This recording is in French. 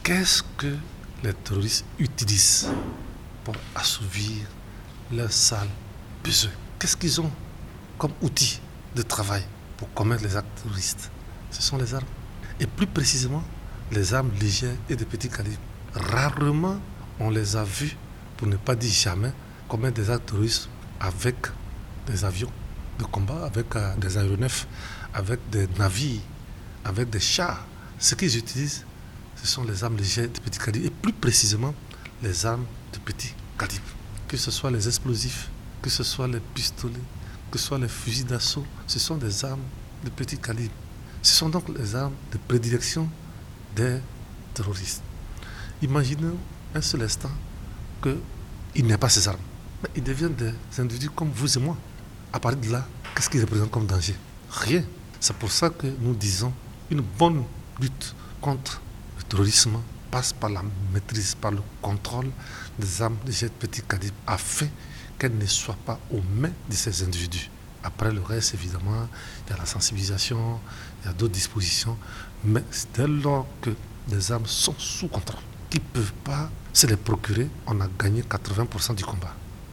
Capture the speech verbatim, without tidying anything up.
Qu'est-ce que les terroristes utilisent pour assouvir leurs sales besoins? Qu'est-ce qu'ils ont comme outil de travail pour commettre les actes terroristes? Ce sont les armes. Et plus précisément, les armes légères et de petit calibre. Rarement on les a vus, pour ne pas dire jamais, commettre des actes terroristes avec des avions de combat, avec euh, des aéronefs, avec des navires, avec des chars. Ce qu'ils utilisent, ce sont les armes légères de petit calibre, et plus précisément les armes de petit calibre. Que ce soit les explosifs, que ce soit les pistolets, que ce soit les fusils d'assaut, ce sont des armes de petit calibre. Ce sont donc les armes de prédilection des terroristes. Imaginez un seul instant qu'ils n'aient pas ces armes. Mais ils deviennent des individus comme vous et moi. À partir de là, qu'est-ce qu'ils représentent comme danger? Rien. C'est pour ça que nous disons une bonne lutte contre le terrorisme passe par la maîtrise, par le contrôle des armes légères de petit calibre, afin qu'elles ne soient pas aux mains de ces individus. Après le reste, évidemment, il y a la sensibilisation, il y a d'autres dispositions, mais dès lors que les armes sont sous contrôle, qu'ils ne peuvent pas se les procurer, on a gagné quatre-vingts pour cent du combat.